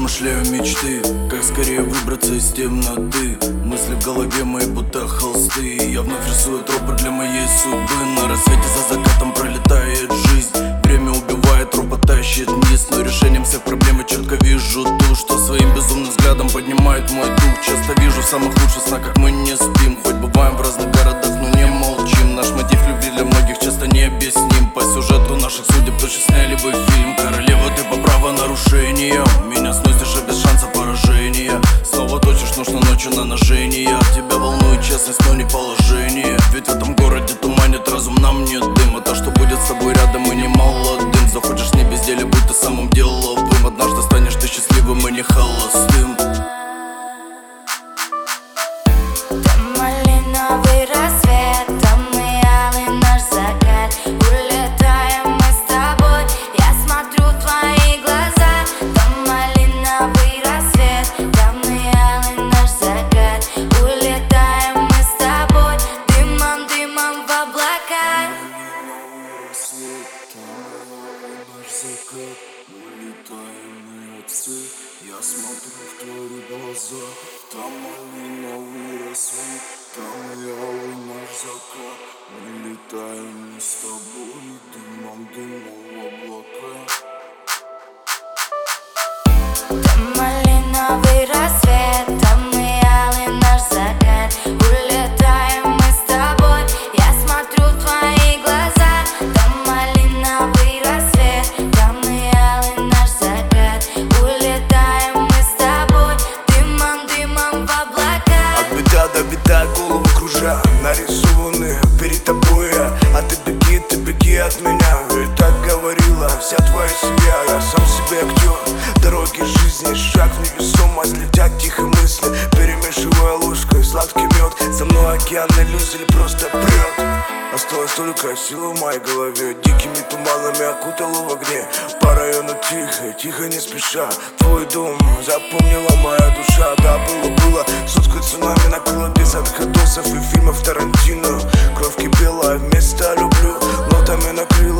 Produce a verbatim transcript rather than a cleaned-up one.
замышляю мечты, как скорее выбраться из темноты. Мысли в голове мои будто холсты. Я вновь рисую тропы для моей судьбы. На рассвете за закатом пролетает жизнь. Время убивает, тропа тащит вниз. Но решением всех проблем я четко вижу ту, что своим безумным взглядом поднимает мой дух. Часто вижу в самых лучших снах, как мы не спим. Хоть бываем в разных городах, но не молчим. Наш мотив любви для многих часто необъясним. По сюжету наших судеб точно сняли бы фильм. Королева, ты по правонарушениям. Меня сносишь, а без шанса поражения. Снова точишь, нужно ночью на ножение. Тебя волнует честность, но не положение. Ведь в этом городе туманит разум, нам нет дыма. То, что будет с тобой рядом и не молодым. Заходишь не безделие, будь ты самым деловым. Однажды станешь ты счастливым и не холостым. Малиновый рассвет, там и алый наш закат. Улетаем мы с тобой, я смотрю в твои глаза. Там малиновый рассвет, там и алый наш закат. Улетаем мы с тобой, дымом, дымом в облака. Я смотрю в твои глаза. Там малиновый рассвет, там и алый наш закат. Мы летаем мы с тобой, дымом, дымом в облака. Там малиновый рассвет, там и алый наш закат. Улетаем мы с тобой, я смотрю в твои глаза. Там малиновый рассвет, там и алый наш закат. Улетаем мы с тобой, дымом, дымом в облака. От беда до беда, голову кружа, нарисованы перед тобой я. А ты беги, ты беги от меня. Ведь так говорила вся твоя семья. Я сам себе актер дороги жизни. Шаг в невесомость, летят тихо мысли, перемешивая ложкой сладкий мед. За мной океан иллюзий просто прет. Осталось только силы в моей голове. Дикими туманами окутало в огне. По району тихо, тихо не спеша. Твой дом запомнила моя душа. Да, было, было, суткой цунами накрыло без отходосов и фильмов Тарантино. Кровь кипела, вместо люблю, нотами накрыла.